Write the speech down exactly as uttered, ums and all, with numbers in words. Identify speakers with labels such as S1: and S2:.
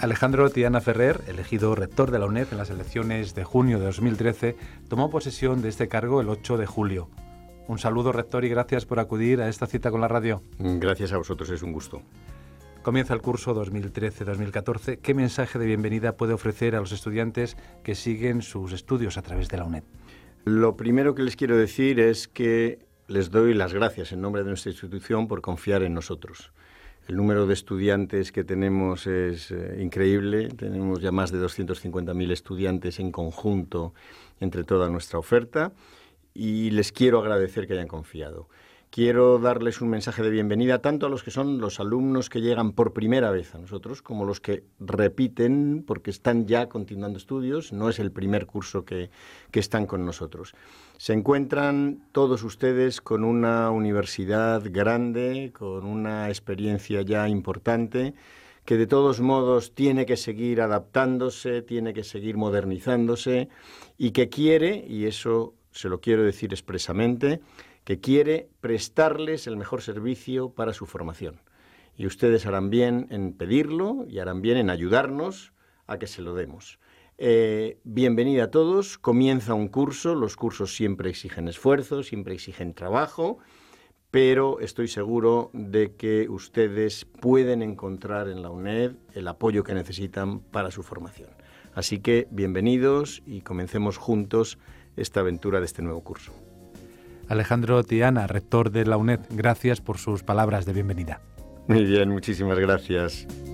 S1: Alejandro Tiana Ferrer, elegido rector de la UNED en las elecciones de junio de dos mil trece, tomó posesión de este cargo el ocho de julio. Un saludo, rector, y gracias por acudir a esta cita con la radio.
S2: Gracias a vosotros, es un gusto.
S1: Comienza el curso dos mil trece dos mil catorce. ¿Qué mensaje de bienvenida puede ofrecer a los estudiantes que siguen sus estudios a través de la UNED?
S2: Lo primero que les quiero decir es que les doy las gracias en nombre de nuestra institución por confiar en nosotros. El número de estudiantes que tenemos es eh, increíble. Tenemos ya más de doscientos cincuenta mil estudiantes en conjunto entre toda nuestra oferta y les quiero agradecer que hayan confiado. Quiero darles un mensaje de bienvenida tanto a los que son los alumnos que llegan por primera vez a nosotros como los que repiten porque están ya continuando estudios. No es el primer curso que, que están con nosotros. Se encuentran todos ustedes con una universidad grande, con una experiencia ya importante, que de todos modos tiene que seguir adaptándose, tiene que seguir modernizándose y que quiere, y eso se lo quiero decir expresamente, que quiere prestarles el mejor servicio para su formación. Y ustedes harán bien en pedirlo y harán bien en ayudarnos a que se lo demos. Eh, bienvenida a todos, comienza un curso, los cursos siempre exigen esfuerzo, siempre exigen trabajo, pero estoy seguro de que ustedes pueden encontrar en la UNED el apoyo que necesitan para su formación. Así que bienvenidos y comencemos juntos esta aventura de este nuevo curso.
S1: Alejandro Tiana, rector de la UNED, gracias por sus palabras de bienvenida.
S2: Muy bien, muchísimas gracias.